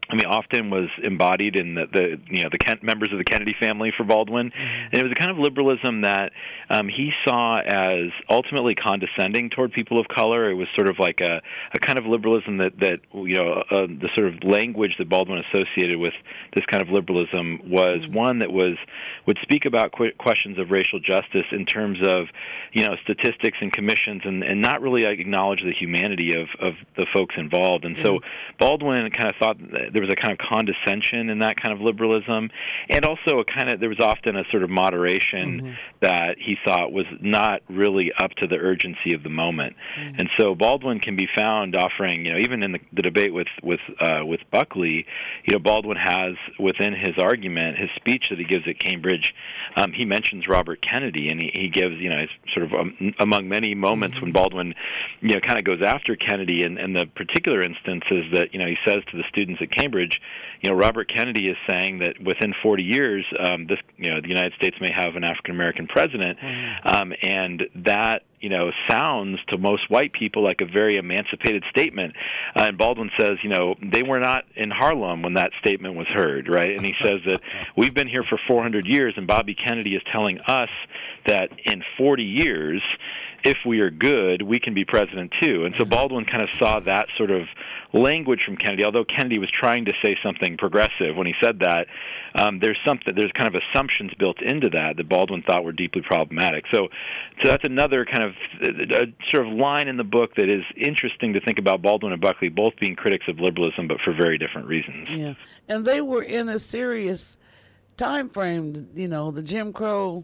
I mean, often was embodied in the, the you know the Ken- members of the Kennedy family for Baldwin, mm-hmm. and it was a kind of liberalism that um, he saw as ultimately condescending toward people of color. It was sort of like a, a kind of liberalism that that you know uh, the sort of language that Baldwin associated with this kind of liberalism was mm-hmm. one that was would speak about qu- questions of racial justice in terms of you know statistics and commissions, and, and not really acknowledge the humanity of, of the folks involved. And mm-hmm. so Baldwin kind of thought that there was a kind of condescension in that kind of liberalism, and also a kind of there was often a sort of moderation mm-hmm. that he thought was not really up to the urgency of the moment. Mm-hmm. And so Baldwin can be found offering, you know, even in the, the debate with with uh, with Buckley, you know, Baldwin has within his argument, his speech that he gives at Cambridge, um, he mentions Robert Kennedy, and he, he gives, you know, sort of um, among many moments mm-hmm. when Baldwin, you know, kind of goes after Kennedy, and, and the particular instance is that, you know, he says to the students at Cambridge, you know, Robert Kennedy is saying that within forty years, um, this, you know, the United States may have an African American president, mm-hmm. um, and that, you know, sounds to most white people like a very emancipated statement. Uh, and Baldwin says, you know, they were not in Harlem when that statement was heard, right? And he says that we've been here for four hundred years, and Bobby Kennedy is telling us that in forty years, if we are good, we can be president too. And so Baldwin kind of saw that sort of language from Kennedy, although Kennedy was trying to say something progressive when he said that. Um, there's something, there's kind of assumptions built into that that Baldwin thought were deeply problematic. So, so that's another kind of a sort of line in the book that is interesting to think about Baldwin and Buckley both being critics of liberalism, but for very different reasons. Yeah, and they were in a serious time frame. You know, the Jim Crow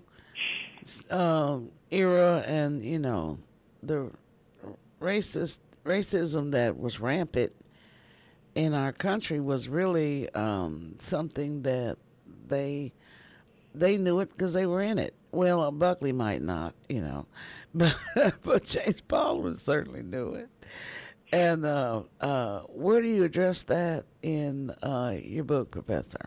uh, era, and you know the racist racism that was rampant in our country was really um, something that they they knew it because they were in it. Well, uh, Buckley might not, you know, but but James Baldwin certainly knew it. And uh, uh, where do you address that in uh, your book, Professor?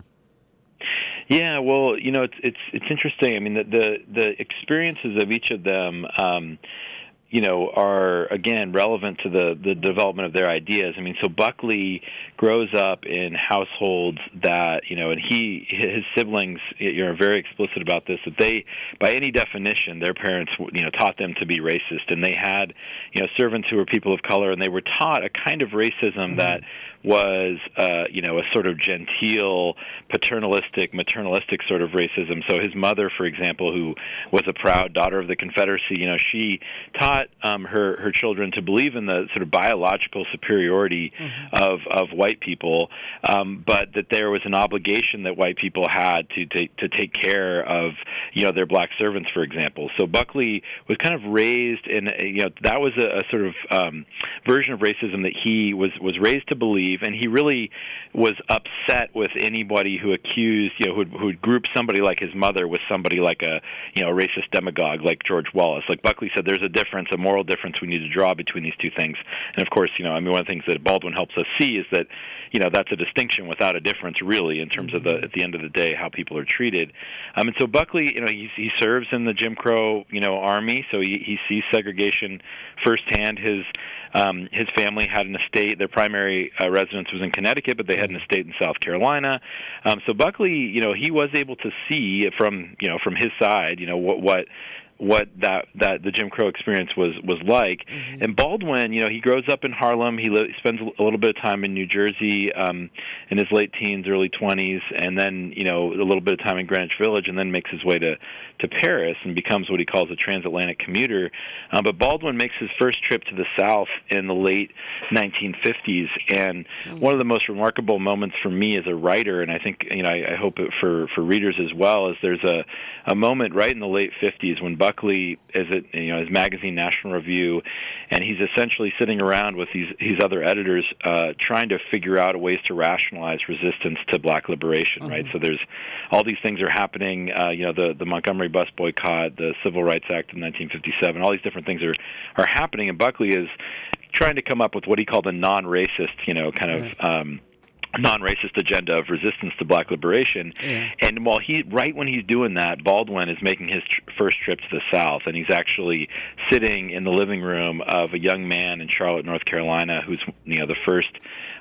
Yeah, well, you know, it's it's it's interesting. I mean, the the, the experiences of each of them, um, you know, are, again, relevant to the, the development of their ideas. I mean, so Buckley grows up in households that, you know, and he, his siblings, you know, are very explicit about this, that they, by any definition, their parents, you know, taught them to be racist. And they had, you know, servants who were people of color, and they were taught a kind of racism mm-hmm. that was, uh, you know, a sort of genteel, paternalistic, maternalistic sort of racism. So his mother, for example, who was a proud daughter of the Confederacy, you know, she taught um, her, her children to believe in the sort of biological superiority mm-hmm. of, of white people, um, but that there was an obligation that white people had to, to, to take care of, you know, their black servants, for example. So Buckley was kind of raised in, you know, that was a, a sort of um, version of racism that he was, was raised to believe. And he really was upset with anybody who accused, you know, who who grouped somebody like his mother with somebody like a, you know, a racist demagogue like George Wallace. Like Buckley said, there's a difference, a moral difference we need to draw between these two things. And of course, you know, I mean, one of the things that Baldwin helps us see is that, you know, that's a distinction without a difference, really, in terms mm-hmm. of the, at the end of the day, how people are treated. Um, and so Buckley, you know, he, he serves in the Jim Crow, you know, army, so he, he sees segregation firsthand. His Um, his family had an estate. Their primary uh, residence was in Connecticut, but they had an estate in South Carolina. Um, so Buckley, you know, he was able to see from, you know, from his side, you know, what what what that that the Jim Crow experience was was like. Mm-hmm. And Baldwin, you know, he grows up in Harlem. He li- spends a little bit of time in New Jersey um, in his late teens, early twenties, and then, you know, a little bit of time in Greenwich Village, and then makes his way to to Paris and becomes what he calls a transatlantic commuter. Um, but Baldwin makes his first trip to the South in the late nineteen fifties, and mm-hmm. one of the most remarkable moments for me as a writer, and I think, you know, I, I hope it for for readers as well, is there's a a moment right in the late fifties when Buckley is at, you know, his magazine National Review, and he's essentially sitting around with these these other editors uh, trying to figure out ways to rationalize resistance to black liberation, mm-hmm. right? So there's all these things are happening, uh, you know, the, the Montgomery bus boycott, the Civil Rights Act of nineteen fifty-seven, all these different things are, are happening, and Buckley is trying to come up with what he called a non-racist, you know, kind of um, non-racist agenda of resistance to black liberation. Yeah. And while he, right when he's doing that, Baldwin is making his tr- first trip to the South, and he's actually sitting in the living room of a young man in Charlotte, North Carolina, who's, you know, the first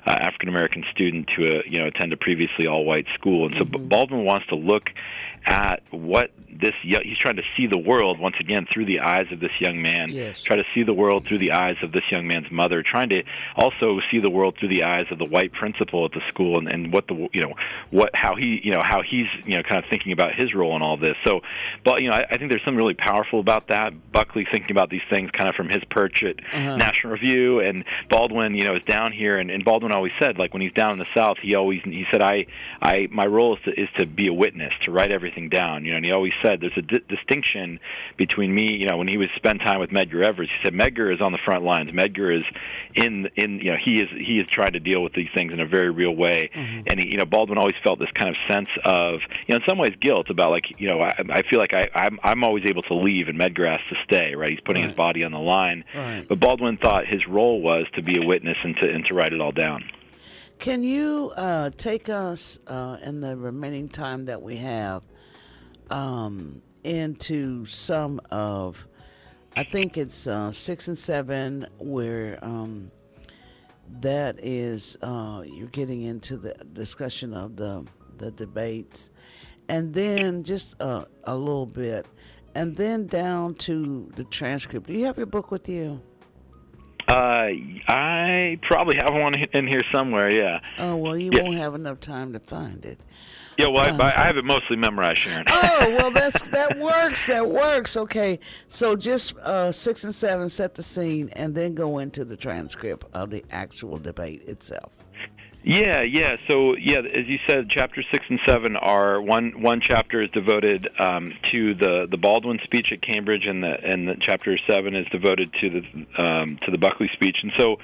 uh, African American student to a, you know attend a previously all white school, and so mm-hmm. Baldwin wants to look at what this he's trying to see the world once again through the eyes of this young man. Yes. Try to see the world through the eyes of this young man's mother. Trying to also see the world through the eyes of the white principal at the school, and, and what the you know what how he you know how he's you know kind of thinking about his role in all this. So, but you know I, I think there's something really powerful about that. Buckley thinking about these things kind of from his perch at uh-huh. National Review, and Baldwin you know is down here, and, and Baldwin always said, like when he's down in the South, he always he said I I my role is to, is to be a witness, to write everything down. You know, and he always said there's a di- distinction between me. You know, when he would spend time with Medgar Evers, he said Medgar is on the front lines. Medgar is in in you know he is he is trying to deal with these things in a very real way. Mm-hmm. And he, you know, Baldwin always felt this kind of sense of you know in some ways guilt about like you know I, I feel like I I'm I'm always able to leave and Medgar has to stay. Right, he's putting right. his body on the line. Right. But Baldwin thought his role was to be a witness and to and to write it all down. Can you uh, take us uh, in the remaining time that we have um, into some of, I think it's uh, six and seven, where um, that is uh, you're getting into the discussion of the the debates, and then just uh, a little bit, and then down to the transcript. Do you have your book with you? Uh, I probably have one in here somewhere, yeah. Oh, well, you yeah. won't have enough time to find it. Yeah, well, uh, I, I have it mostly memorized, Sharon. Oh, well, that's that works. That works. Okay, so just uh, six and seven, set the scene, and then go into the transcript of the actual debate itself. Yeah, yeah. So, yeah, as you said, chapters six and seven are one. One chapter is devoted um, to the, the Baldwin speech at Cambridge, and the and the chapter seven is devoted to the um, to the Buckley speech. And so,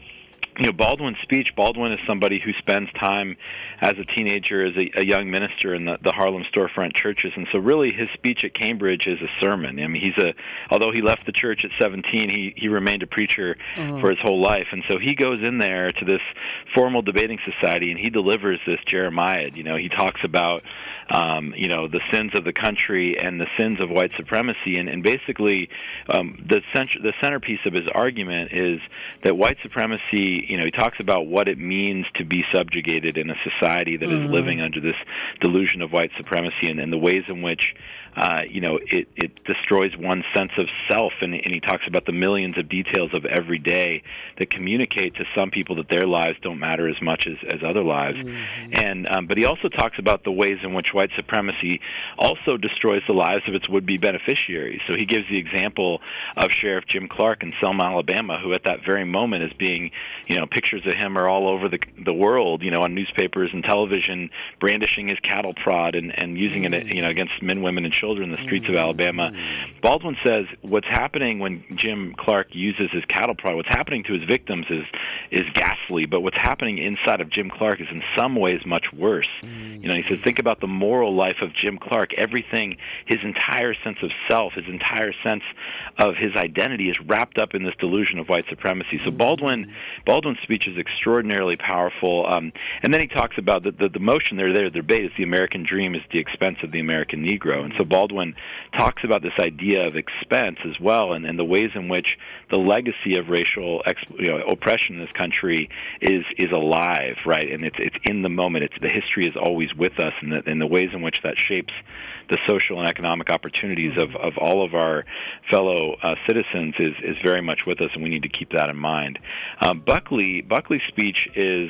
you know, Baldwin's speech. Baldwin is somebody who spends time as a teenager, as a, a young minister in the, the Harlem storefront churches, and so really his speech at Cambridge is a sermon. I mean, he's a although he left the church at seventeen, he he remained a preacher uh-huh. for his whole life, and so he goes in there to this formal debating society and he delivers this Jeremiah. You know, he talks about um, you know the sins of the country and the sins of white supremacy, and, and basically um, the cent- the centerpiece of his argument is that white supremacy. You know, he talks about what it means to be subjugated in a society that mm-hmm. is living under this delusion of white supremacy, and, and the ways in which, uh, you know, it, it destroys one's sense of self. And, and he talks about the millions of details of every day that communicate to some people that their lives don't matter as much as, as other lives. Mm-hmm. And um, but he also talks about the ways in which white supremacy also destroys the lives of its would-be beneficiaries. So he gives the example of Sheriff Jim Clark in Selma, Alabama, who at that very moment is being, you know, pictures of him are all over the the world, you know, on newspapers and television, brandishing his cattle prod and, and using it, you know, against men, women, and children in the streets of Alabama. Baldwin says what's happening when Jim Clark uses his cattle prod, what's happening to his victims is is ghastly, but what's happening inside of Jim Clark is in some ways much worse. You know, he says, think about the moral life of Jim Clark. Everything, his entire sense of self, his entire sense of his identity is wrapped up in this delusion of white supremacy. So Baldwin, Baldwin's speech is extraordinarily powerful. Um, and then he talks about the, the, the motion there, there, the debate is the American dream is at the expense of the American Negro. And so Baldwin talks about this idea of expense as well, and, and the ways in which the legacy of racial ex, you know, oppression in this country is is alive, right? And it's it's in the moment. It's the history is always with us, and the, and the ways in which that shapes the social and economic opportunities of, of all of our fellow uh, citizens is, is very much with us, and we need to keep that in mind. Um, Buckley Buckley's speech is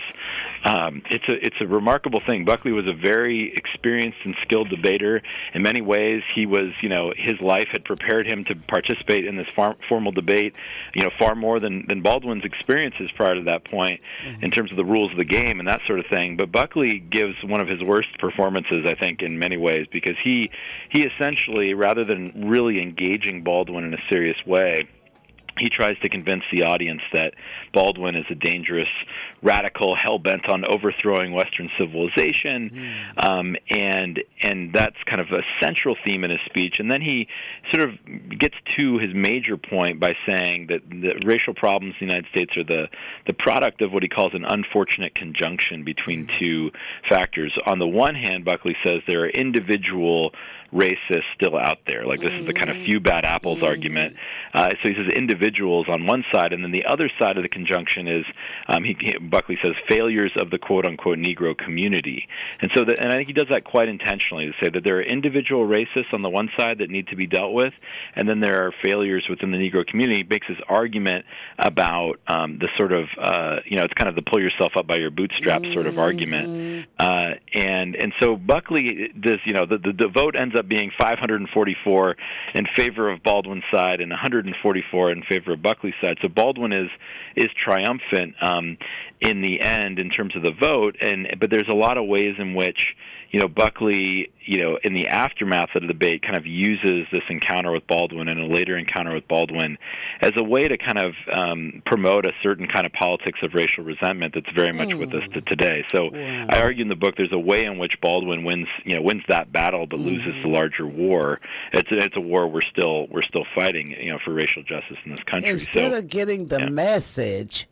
um, it's a it's a remarkable thing. Buckley was a very experienced and skilled debater. In many ways, he was you know his life had prepared him to participate in this far, formal debate, you know far more than, than Baldwin's experiences prior to that point mm-hmm. in terms of the rules of the game and that sort of thing. But Buckley gives one of his worst performances, I think, in many ways, because he he essentially, rather than really engaging Baldwin in a serious way, he tries to convince the audience that Baldwin is a dangerous radical hell-bent on overthrowing Western civilization, mm. um, and and that's kind of a central theme in his speech. And then he sort of gets to his major point by saying that the racial problems in the United States are the, the product of what he calls an unfortunate conjunction between two factors. On the one hand, Buckley says there are individual racists still out there. Like, this is the kind of few bad apples mm-hmm. argument. Uh, so he says individuals on one side, and then the other side of the conjunction is um, he, he, Buckley says, failures of the quote-unquote Negro community. And so, that, and I think he does that quite intentionally, to say that there are individual racists on the one side that need to be dealt with, and then there are failures within the Negro community. He makes this argument about um, the sort of, uh, you know, it's kind of the pull yourself up by your bootstraps sort of argument. Uh, and and so Buckley does, you know, the, the, the vote ends up being five hundred forty-four in favor of Baldwin's side and one hundred forty-four in favor of Buckley's side. So Baldwin is is triumphant um, in the end in terms of the vote, and but there's a lot of ways in which, you know, Buckley, you know, in the aftermath of the debate, kind of uses this encounter with Baldwin and a later encounter with Baldwin as a way to kind of um, promote a certain kind of politics of racial resentment that's very much mm. with us to today. So wow. I argue in the book there's a way in which Baldwin wins, you know, wins that battle but mm. loses the larger war. It's a, it's a war we're still we're still fighting, you know, for racial justice in this country. Instead so, of getting the yeah. message.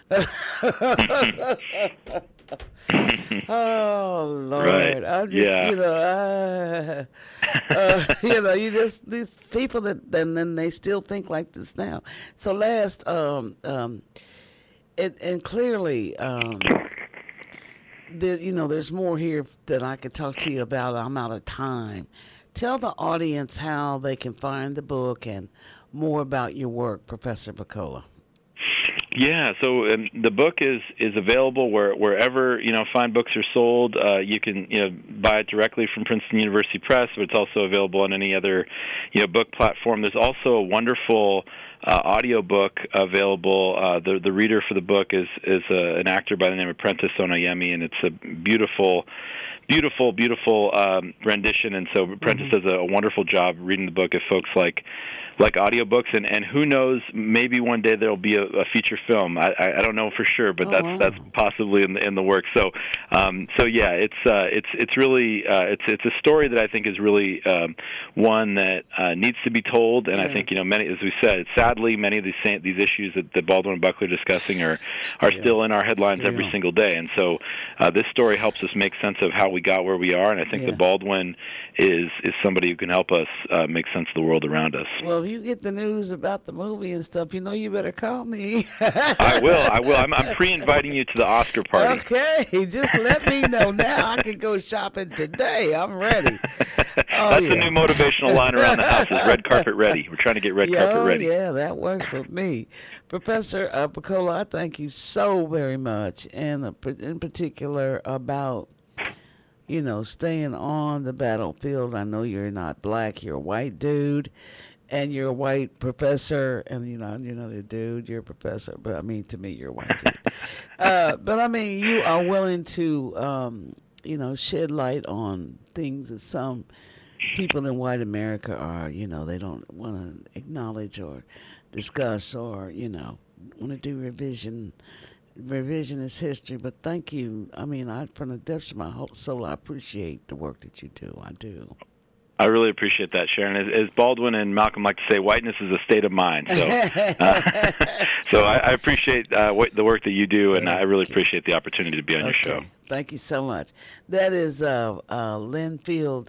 Oh Lord! Right. I'm just, yeah. you know, uh, uh, you know, you just these people that, and then they still think like this now. So last, um, um, it, and clearly, um, there, you know, there's more here that I could talk to you about. I'm out of time. Tell the audience how they can find the book and more about your work, Professor Picola. Yeah, so um, the book is is available where, wherever, you know, fine books are sold. Uh, you can, you know, buy it directly from Princeton University Press, but it's also available on any other, you know, book platform. There's also a wonderful uh, audio book available. Uh, the the reader for the book is is uh, an actor by the name of Prentice Onoyemi, and it's a beautiful. Beautiful, beautiful um, rendition, and so Prentice mm-hmm. does a, a wonderful job reading the book if folks like like audiobooks, and, and who knows, maybe one day there'll be a, a feature film. I, I, I don't know for sure, but oh, that's wow. that's possibly in the in the works. So um, so yeah, it's uh, it's it's really uh, it's it's a story that I think is really um, one that uh, needs to be told, and yeah. I think, you know, many, as we said, sadly many of these these issues that, that Baldwin and Buckley are discussing are are yeah. still in our headlines still. every single day, and so uh, this story helps us make sense of how we got where we are, and I think yeah. that Baldwin is is somebody who can help us uh, make sense of the world around us. Well, if you get the news about the movie and stuff, you know you better call me. I will, I will. I'm, I'm pre-inviting you to the Oscar party. Okay, just let me know now. I can go shopping today. I'm ready. Oh, That's yeah. the new motivational line around the house, is red carpet ready. We're trying to get red yeah, carpet ready. Yeah, that works for me. Professor uh, Picola, I thank you so very much, and uh, in particular about, you know, staying on the battlefield. I know you're not black, you're a white dude, and you're a white professor, and you know, you're not a dude, you're a professor, but I mean, to me, you're a white dude. uh, but I mean, you are willing to, um, you know, shed light on things that some people in white America are, you know, they don't want to acknowledge or discuss or, you know, want to do revision revisionist history. But thank you. I mean, I, from the depths of my whole soul, I appreciate the work that you do. I do. I really appreciate that, Sharon. As, as Baldwin and Malcolm like to say, whiteness is a state of mind. So, uh, so I, I appreciate uh, what, the work that you do, and okay. I really appreciate the opportunity to be on okay. your show. Thank you so much. That is uh, uh, Linfield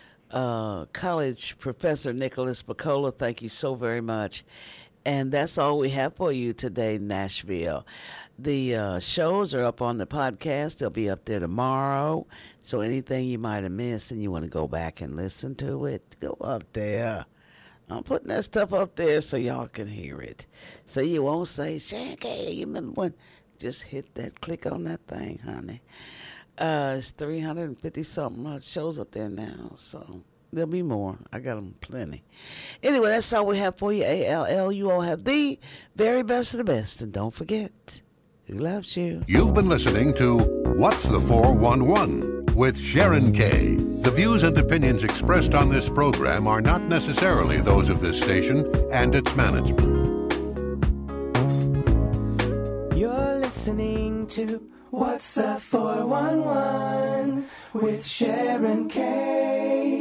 uh, College Professor Nicholas Picola. Thank you so very much. And that's all we have for you today, Nashville. The uh, shows are up on the podcast. They'll be up there tomorrow. So anything you might have missed and you want to go back and listen to it, go up there. I'm putting that stuff up there so y'all can hear it. So you won't say, Sharon K, you remember when? Just hit that, click on that thing, honey. Uh, it's three hundred fifty something shows up there now, so there'll be more. I got them plenty. Anyway, that's all we have for you, A L L. You all have the very best of the best. And don't forget, who loves you? You've been listening to What's the four one one with Sharon Kay. The views and opinions expressed on this program are not necessarily those of this station and its management. You're listening to What's the four one one with Sharon Kay.